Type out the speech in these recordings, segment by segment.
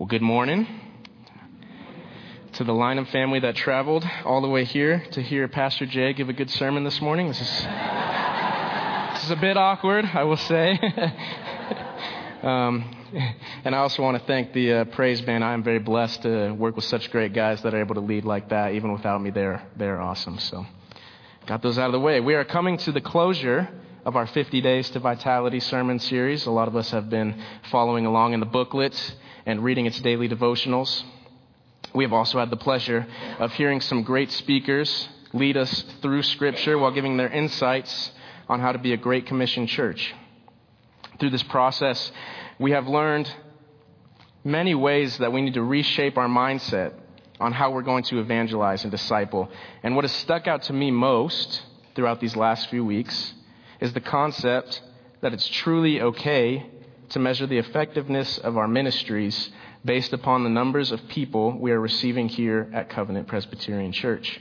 Well, good morning to the Lineham family that traveled all the way here to hear Pastor Jay give a good sermon this morning. This is a bit awkward, I will say. And I also want to thank the praise band. I am very blessed to work with such great guys that are able to lead like that. Even without me, they're awesome. So got those out of the way. We are coming to the closure of our 50 Days to Vitality sermon series. A lot of us have been following along in the booklet and reading its daily devotionals. We have also had the pleasure of hearing some great speakers lead us through Scripture while giving their insights on how to be a Great Commission church. Through this process, we have learned many ways that we need to reshape our mindset on how we're going to evangelize and disciple. And what has stuck out to me most throughout these last few weeks is the concept that it's truly okay to measure the effectiveness of our ministries based upon the numbers of people we are receiving here at Covenant Presbyterian Church.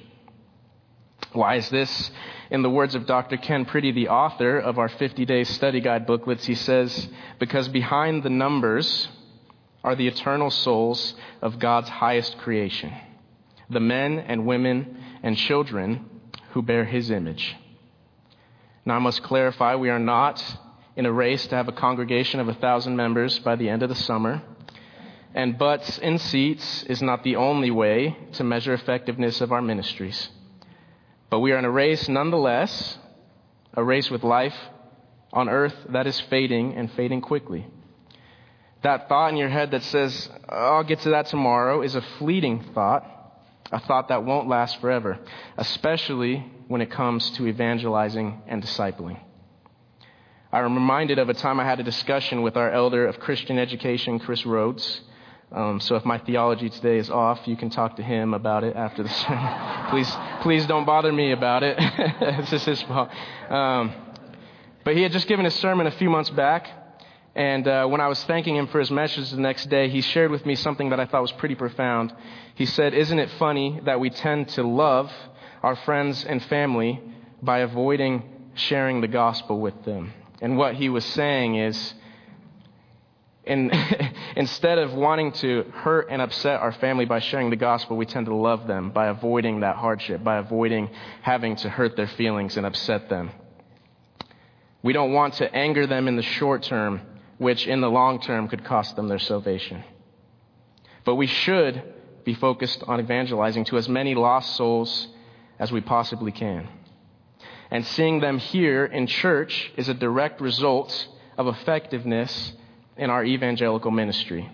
Why is this? In the words of Dr. Ken Priddy, the author of our 50 Days Study Guide booklets, he says, because behind the numbers are the eternal souls of God's highest creation, the men and women and children who bear His image. Now, I must clarify, we are not in a race to have a congregation of 1,000 members by the end of the summer. And butts in seats is not the only way to measure effectiveness of our ministries. But we are in a race nonetheless, a race with life on earth that is fading and fading quickly. That thought in your head that says, I'll get to that tomorrow, is a fleeting thought, a thought that won't last forever, especially when it comes to evangelizing and discipling. I'm reminded of a time I had a discussion with our elder of Christian education, Chris Rhodes. So if my theology today is off, you can talk to him about it after the sermon. Please don't bother me about it. It's just his fault. But he had just given a sermon a few months back. And when I was thanking him for his message the next day, he shared with me something that I thought was pretty profound. He said, isn't it funny that we tend to love our friends and family by avoiding sharing the gospel with them? And what he was saying is, instead of wanting to hurt and upset our family by sharing the gospel, we tend to love them by avoiding that hardship, by avoiding having to hurt their feelings and upset them. We don't want to anger them in the short term, which in the long term could cost them their salvation. But we should be focused on evangelizing to as many lost souls as we possibly can. And seeing them here in church is a direct result of effectiveness in our evangelical ministry.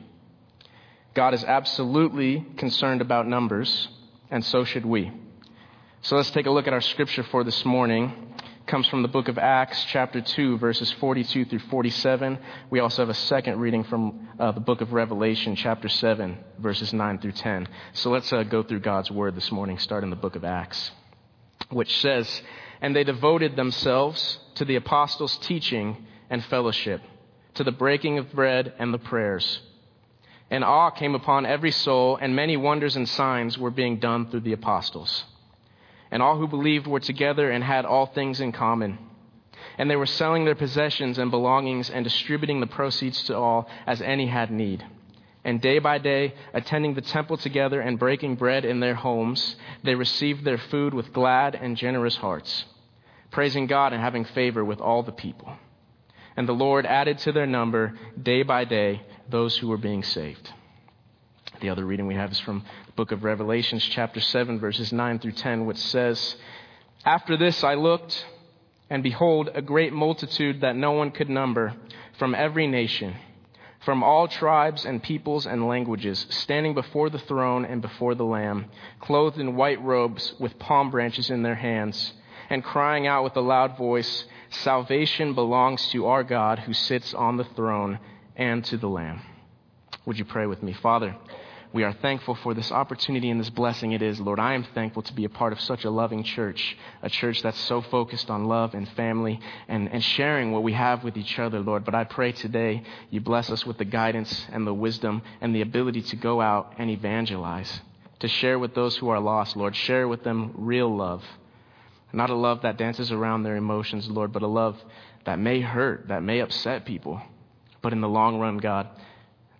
God is absolutely concerned about numbers, and so should we. So let's take a look at our scripture for this morning. It comes from the book of Acts, chapter 2, verses 42 through 47. We also have a second reading from the book of Revelation, chapter 7, verses 9 through 10. So let's go through God's word this morning, starting in the book of Acts, which says, and they devoted themselves to the apostles' teaching and fellowship, to the breaking of bread and the prayers. And awe came upon every soul, and many wonders and signs were being done through the apostles. And all who believed were together and had all things in common. And they were selling their possessions and belongings and distributing the proceeds to all as any had need. And day by day, attending the temple together and breaking bread in their homes, they received their food with glad and generous hearts, praising God and having favor with all the people. And the Lord added to their number day by day those who were being saved. The other reading we have is from the book of Revelation, chapter 7, verses 9 through 10, which says, after this I looked, and behold, a great multitude that no one could number, from every nation, from all tribes and peoples and languages, standing before the throne and before the Lamb, clothed in white robes with palm branches in their hands, and crying out with a loud voice, salvation belongs to our God who sits on the throne and to the Lamb. Would you pray with me? Father, we are thankful for this opportunity and this blessing it is, Lord. I am thankful to be a part of such a loving church, a church that's so focused on love and family and sharing what we have with each other, Lord. But I pray today you bless us with the guidance and the wisdom and the ability to go out and evangelize, to share with those who are lost, Lord. Share with them real love. Not a love that dances around their emotions, Lord, but a love that may hurt, that may upset people. But in the long run, God,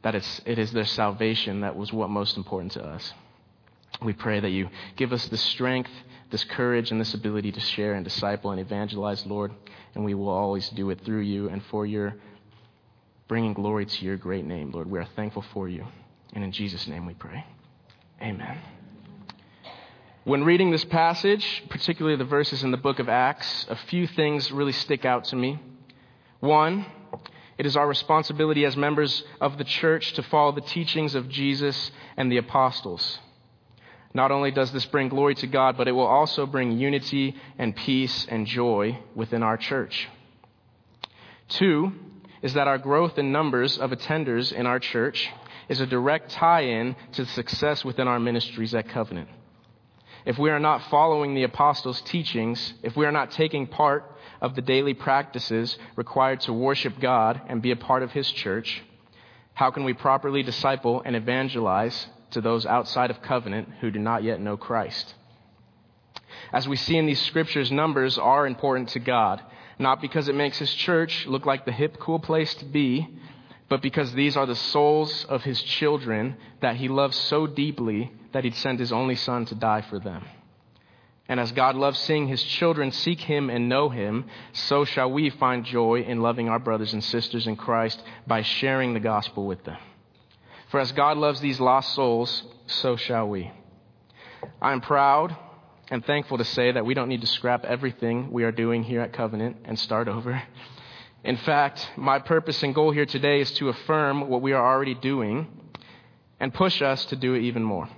that it is their salvation that was what most important to us. We pray that you give us the strength, this courage, and this ability to share and disciple and evangelize, Lord, and we will always do it through you and for your bringing glory to your great name, Lord. We are thankful for you, and in Jesus' name we pray. Amen. When reading this passage, particularly the verses in the book of Acts, a few things really stick out to me. One, it is our responsibility as members of the church to follow the teachings of Jesus and the apostles. Not only does this bring glory to God, but it will also bring unity and peace and joy within our church. Two, is that our growth in numbers of attenders in our church is a direct tie-in to the success within our ministries at Covenant. If we are not following the apostles' teachings, if we are not taking part of the daily practices required to worship God and be a part of His church, how can we properly disciple and evangelize to those outside of Covenant who do not yet know Christ? As we see in these scriptures, numbers are important to God, not because it makes His church look like the hip, cool place to be, but because these are the souls of His children that He loves so deeply that He'd send His only Son to die for them. And as God loves seeing His children seek Him and know Him, so shall we find joy in loving our brothers and sisters in Christ by sharing the gospel with them. For as God loves these lost souls, so shall we. I am proud and thankful to say that we don't need to scrap everything we are doing here at Covenant and start over. In fact, my purpose and goal here today is to affirm what we are already doing and push us to do it even more.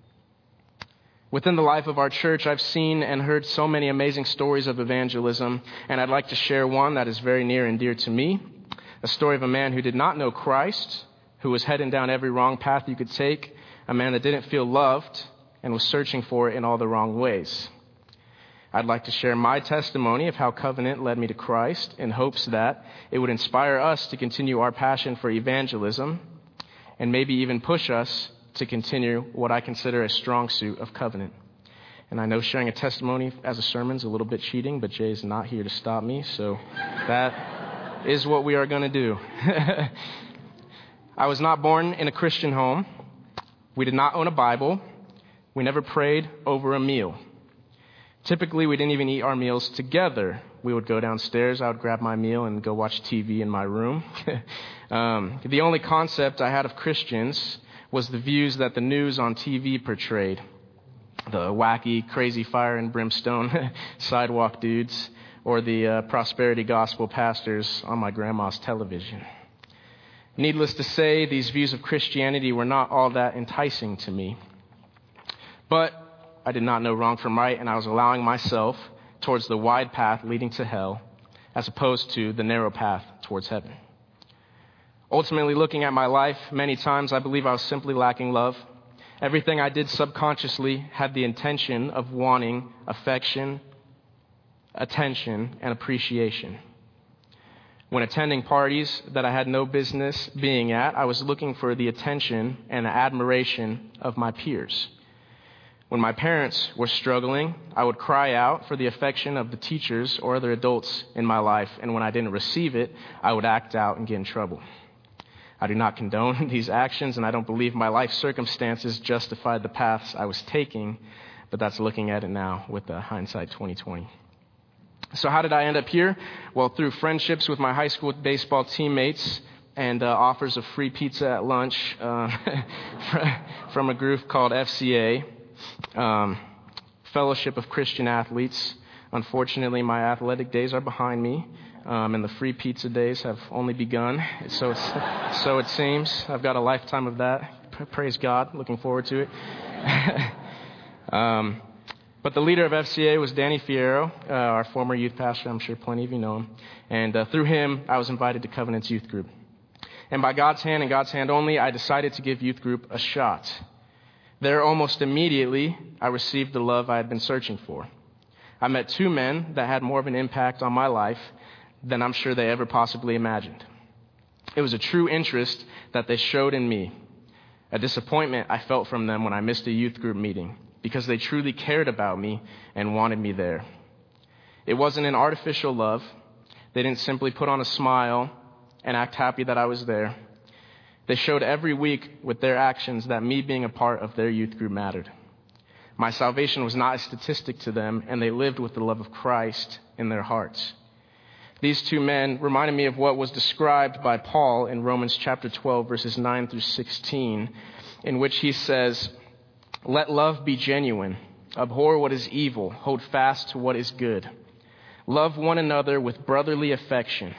Within the life of our church, I've seen and heard so many amazing stories of evangelism, and I'd like to share one that is very near and dear to me, a story of a man who did not know Christ, who was heading down every wrong path you could take, a man that didn't feel loved and was searching for it in all the wrong ways. I'd like to share my testimony of how Covenant led me to Christ in hopes that it would inspire us to continue our passion for evangelism and maybe even push us to continue what I consider a strong suit of Covenant. And I know sharing a testimony as a sermon is a little bit cheating, but Jay's not here to stop me, so that is what we are going to do. I was not born in a Christian home. We did not own a Bible. We never prayed over a meal. Typically, we didn't even eat our meals together. We would go downstairs, I would grab my meal and go watch TV in my room. The only concept I had of Christians was the views that the news on TV portrayed. The wacky, crazy fire and brimstone sidewalk dudes, or the prosperity gospel pastors on my grandma's television. Needless to say, these views of Christianity were not all that enticing to me. But I did not know wrong from right, and I was allowing myself towards the wide path leading to hell, as opposed to the narrow path towards heaven. Ultimately, looking at my life, many times I believe I was simply lacking love. Everything I did subconsciously had the intention of wanting affection, attention, and appreciation. When attending parties that I had no business being at, I was looking for the attention and the admiration of my peers. When my parents were struggling, I would cry out for the affection of the teachers or other adults in my life, and when I didn't receive it, I would act out and get in trouble. I do not condone these actions, and I don't believe my life circumstances justified the paths I was taking, but that's looking at it now with hindsight 2020. So how did I end up here? Well, through friendships with my high school baseball teammates and offers of free pizza at lunch from a group called FCA, Fellowship of Christian Athletes. Unfortunately, my athletic days are behind me, and the free pizza days have only begun. So it seems. I've got a lifetime of that. Praise God. Looking forward to it. But the leader of FCA was Danny Fierro, our former youth pastor. I'm sure plenty of you know him. And through him, I was invited to Covenant's youth group. And by God's hand and God's hand only, I decided to give youth group a shot. There, almost immediately, I received the love I had been searching for. I met two men that had more of an impact on my life than I'm sure they ever possibly imagined. It was a true interest that they showed in me, a disappointment I felt from them when I missed a youth group meeting, because they truly cared about me and wanted me there. It wasn't an artificial love. They didn't simply put on a smile and act happy that I was there. They showed every week with their actions that me being a part of their youth group mattered. My salvation was not a statistic to them, and they lived with the love of Christ in their hearts. These two men reminded me of what was described by Paul in Romans chapter 12, verses 9 through 16, in which he says, "Let love be genuine. Abhor what is evil. Hold fast to what is good. Love one another with brotherly affection.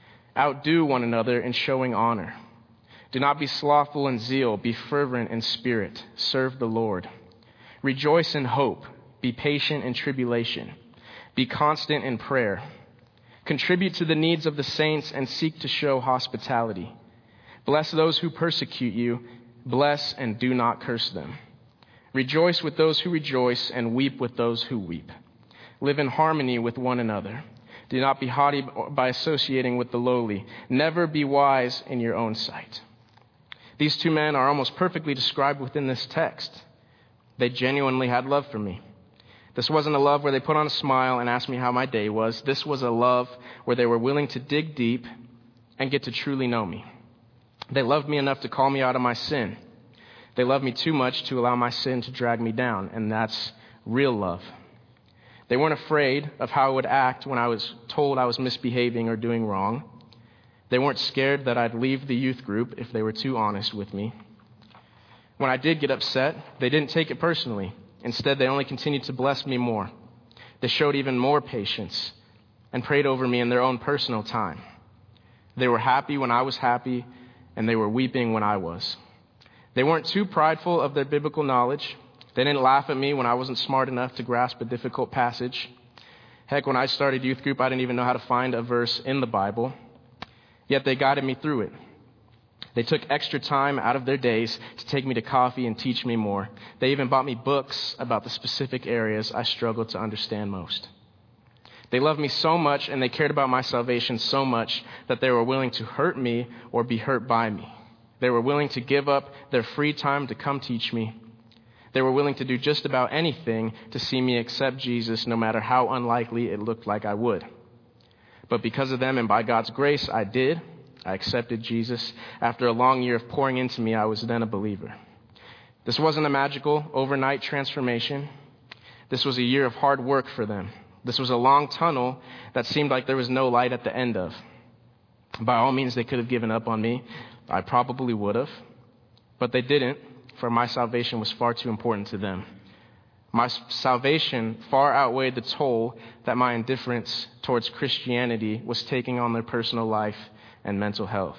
Outdo one another in showing honor. Do not be slothful in zeal. Be fervent in spirit. Serve the Lord. Rejoice in hope. Be patient in tribulation. Be constant in prayer. Contribute to the needs of the saints and seek to show hospitality. Bless those who persecute you. Bless and do not curse them. Rejoice with those who rejoice and weep with those who weep. Live in harmony with one another. Do not be haughty by associating with the lowly. Never be wise in your own sight." These two men are almost perfectly described within this text. They genuinely had love for me. This wasn't a love where they put on a smile and asked me how my day was. This was a love where they were willing to dig deep and get to truly know me. They loved me enough to call me out of my sin. They loved me too much to allow my sin to drag me down, and that's real love. They weren't afraid of how I would act when I was told I was misbehaving or doing wrong. They weren't scared that I'd leave the youth group if they were too honest with me. When I did get upset, they didn't take it personally. Instead, they only continued to bless me more. They showed even more patience and prayed over me in their own personal time. They were happy when I was happy, and they were weeping when I was. They weren't too prideful of their biblical knowledge. They didn't laugh at me when I wasn't smart enough to grasp a difficult passage. Heck, when I started youth group, I didn't even know how to find a verse in the Bible. Yet they guided me through it. They took extra time out of their days to take me to coffee and teach me more. They even bought me books about the specific areas I struggled to understand most. They loved me so much and they cared about my salvation so much that they were willing to hurt me or be hurt by me. They were willing to give up their free time to come teach me. They were willing to do just about anything to see me accept Jesus, no matter how unlikely it looked like I would. But because of them and by God's grace, I did. I accepted Jesus. After a long year of pouring into me, I was then a believer. This wasn't a magical overnight transformation. This was a year of hard work for them. This was a long tunnel that seemed like there was no light at the end of. By all means, they could have given up on me. I probably would have. But they didn't, for my salvation was far too important to them. My salvation far outweighed the toll that my indifference towards Christianity was taking on their personal life and mental health.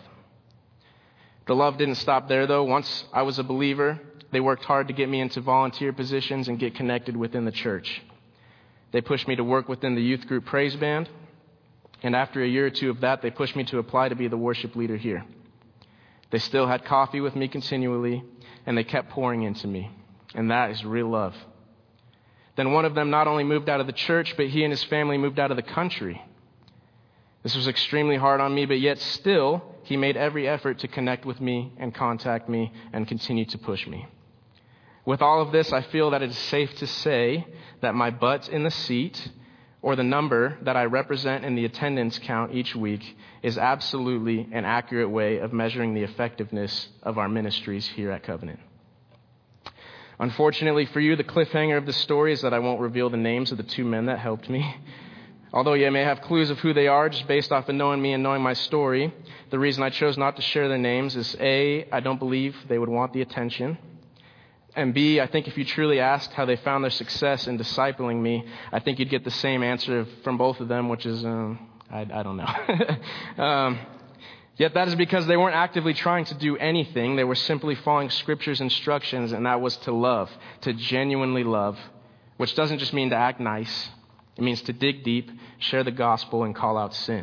The love didn't stop there, though. Once I was a believer, they worked hard to get me into volunteer positions and get connected within the church. They pushed me to work within the youth group praise band, and after a year or two of that, they pushed me to apply to be the worship leader here. They still had coffee with me continually, and they kept pouring into me, and that is real love. Then one of them not only moved out of the church, but he and his family moved out of the country. This was extremely hard on me, but yet still, he made every effort to connect with me and contact me and continue to push me. With all of this, I feel that it is safe to say that my butt in the seat, or the number that I represent in the attendance count each week, is absolutely an accurate way of measuring the effectiveness of our ministries here at Covenant. Unfortunately for you, the cliffhanger of the story is that I won't reveal the names of the two men that helped me. Although you may have clues of who they are just based off of knowing me and knowing my story, the reason I chose not to share their names is A, I don't believe they would want the attention. And B, I think if you truly asked how they found their success in discipling me, I think you'd get the same answer from both of them, which is, I don't know. Yet that is because they weren't actively trying to do anything. They were simply following Scripture's instructions, and that was to love, to genuinely love, which doesn't just mean to act nice. It means to dig deep, share the gospel, and call out sin.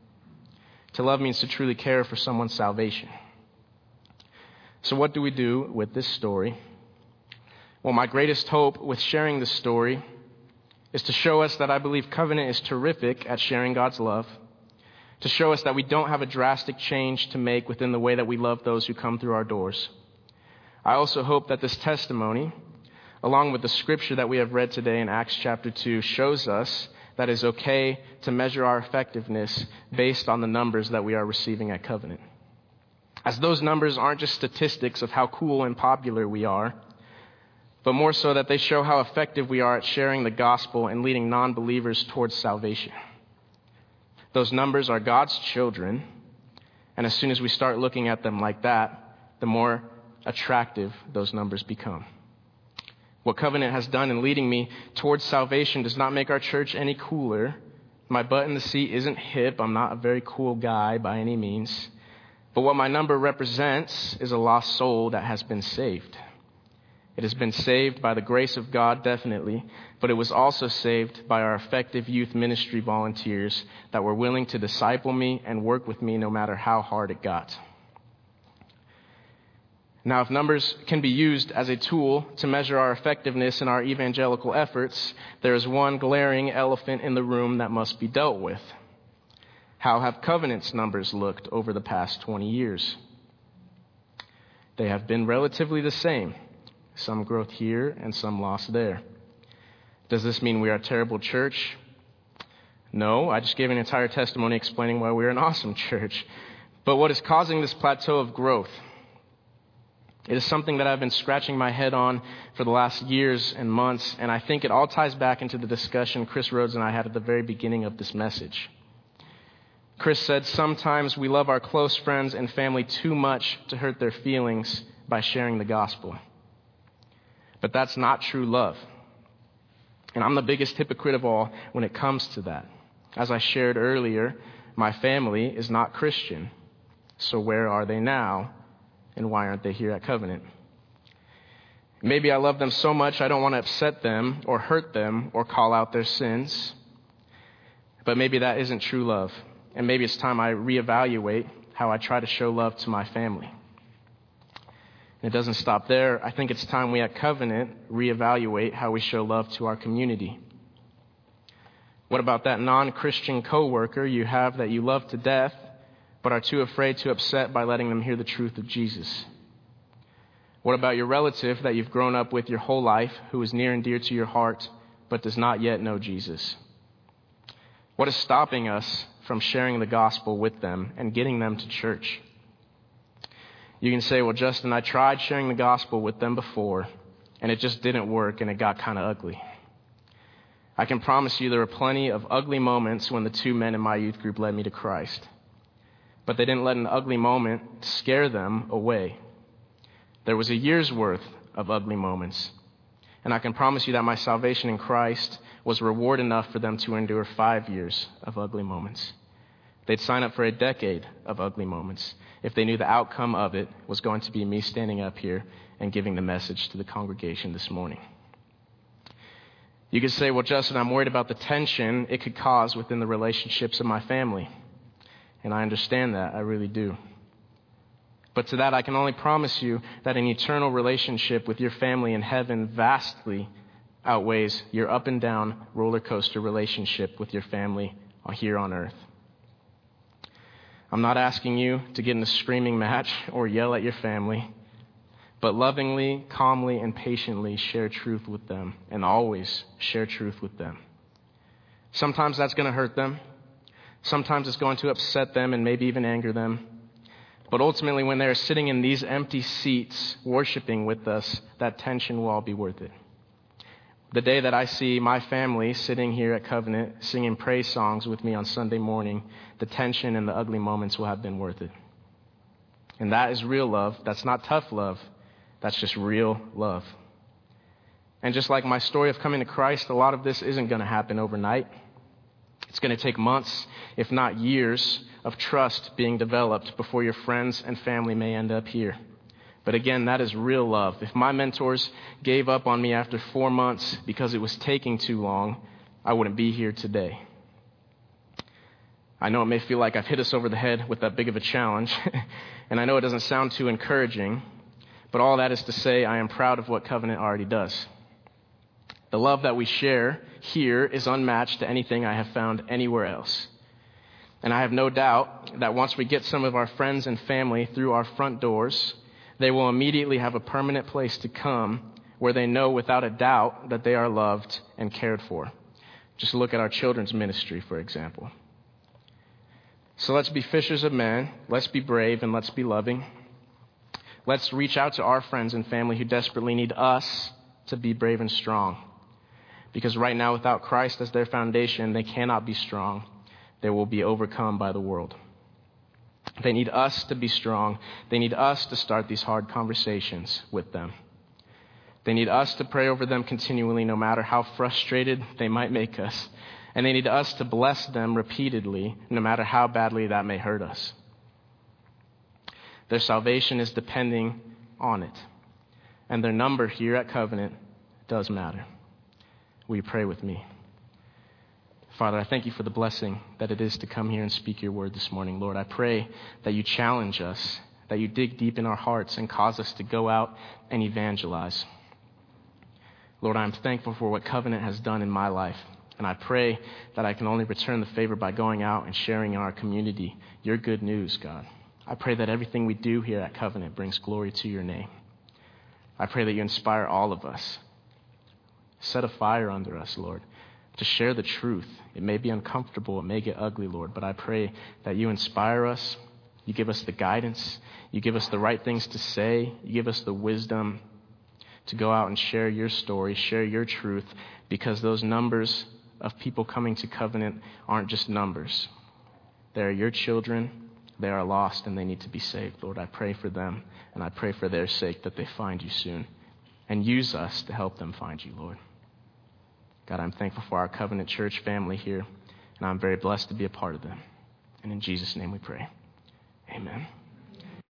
To love means to truly care for someone's salvation. So what do we do with this story? Well, my greatest hope with sharing this story is to show us that I believe Covenant is terrific at sharing God's love, to show us that we don't have a drastic change to make within the way that we love those who come through our doors. I also hope that this testimony, along with the scripture that we have read today in Acts chapter 2, shows us that it's okay to measure our effectiveness based on the numbers that we are receiving at Covenant. as those numbers aren't just statistics of how cool and popular we are, but more so that they show how effective we are at sharing the gospel and leading non-believers towards salvation. Those numbers are God's children, and as soon as we start looking at them like that, the more attractive those numbers become. What Covenant has done in leading me towards salvation does not make our church any cooler. My butt in the seat isn't hip. I'm not a very cool guy by any means. But what my number represents is a lost soul that has been saved. It has been saved by the grace of God, definitely, but it was also saved by our effective youth ministry volunteers that were willing to disciple me and work with me no matter how hard it got. Now, if numbers can be used as a tool to measure our effectiveness in our evangelical efforts, there is one glaring elephant in the room that must be dealt with. How have Covenant's numbers looked over the past 20 years? They have been relatively the same. Some growth here and some loss there. Does this mean we are a terrible church? No, I just gave an entire testimony explaining why we're an awesome church. But what is causing this plateau of growth? It is something that I've been scratching my head on for the last years and months, and I think it all ties back into the discussion Chris Rhodes and I had at the very beginning of this message. Chris said, sometimes we love our close friends and family too much to hurt their feelings by sharing the gospel. But that's not true love. And I'm the biggest hypocrite of all when it comes to that. As I shared earlier, my family is not Christian. So where are they now? And why aren't they here at Covenant? Maybe I love them so much I don't want to upset them or hurt them or call out their sins. But maybe that isn't true love. And maybe it's time I reevaluate how I try to show love to my family. And it doesn't stop there. I think it's time we at Covenant reevaluate how we show love to our community. What about that non-Christian coworker you have that you love to death, but are too afraid to upset by letting them hear the truth of Jesus? What about your relative that you've grown up with your whole life, who is near and dear to your heart, but does not yet know Jesus? What is stopping us from sharing the gospel with them and getting them to church? You can say, well, Justin, I tried sharing the gospel with them before, and it just didn't work, and it got kind of ugly. I can promise you there were plenty of ugly moments when the two men in my youth group led me to Christ. But they didn't let an ugly moment scare them away. There was a year's worth of ugly moments. And I can promise you that my salvation in Christ was reward enough for them to endure 5 years of ugly moments. They'd sign up for a decade of ugly moments if they knew the outcome of it was going to be me standing up here and giving the message to the congregation this morning. You could say, well, Justin, I'm worried about the tension it could cause within the relationships of my family. And I understand that, I really do. But to that, I can only promise you that an eternal relationship with your family in heaven vastly outweighs your up and down roller coaster relationship with your family here on earth. I'm not asking you to get in a screaming match or yell at your family, but lovingly, calmly, and patiently share truth with them, and always share truth with them. Sometimes that's going to hurt them. Sometimes it's going to upset them and maybe even anger them. But ultimately, when they're sitting in these empty seats worshiping with us, that tension will all be worth it. The day that I see my family sitting here at Covenant singing praise songs with me on Sunday morning, the tension and the ugly moments will have been worth it. And that is real love. That's not tough love. That's just real love. And just like my story of coming to Christ, a lot of this isn't going to happen overnight. It's going to take months, if not years, of trust being developed before your friends and family may end up here. But again, that is real love. If my mentors gave up on me after 4 months because it was taking too long, I wouldn't be here today. I know it may feel like I've hit us over the head with that big of a challenge, and I know it doesn't sound too encouraging, but all that is to say I am proud of what Covenant already does. The love that we share here is unmatched to anything I have found anywhere else. And I have no doubt that once we get some of our friends and family through our front doors, they will immediately have a permanent place to come where they know without a doubt that they are loved and cared for. Just look at our children's ministry, for example. So let's be fishers of men. Let's be brave and let's be loving. Let's reach out to our friends and family who desperately need us to be brave and strong. Because right now, without Christ as their foundation, they cannot be strong. They will be overcome by the world. They need us to be strong. They need us to start these hard conversations with them. They need us to pray over them continually, no matter how frustrated they might make us. And they need us to bless them repeatedly, no matter how badly that may hurt us. Their salvation is depending on it. And their number here at Covenant does matter. Will you pray with me? Father, I thank you for the blessing that it is to come here and speak your word this morning. Lord, I pray that you challenge us, that you dig deep in our hearts and cause us to go out and evangelize. Lord, I'm thankful for what Covenant has done in my life. And I pray that I can only return the favor by going out and sharing in our community your good news, God. I pray that everything we do here at Covenant brings glory to your name. I pray that you inspire all of us. Set a fire under us, Lord, to share the truth. It may be uncomfortable, it may get ugly, Lord, but I pray that you inspire us, you give us the guidance, you give us the right things to say, you give us the wisdom to go out and share your story, share your truth, because those numbers of people coming to Covenant aren't just numbers. They are your children, they are lost, and they need to be saved. Lord, I pray for them, and I pray for their sake that they find you soon, and use us to help them find you, Lord. God, I'm thankful for our Covenant Church family here, and I'm very blessed to be a part of them. And in Jesus' name we pray. Amen.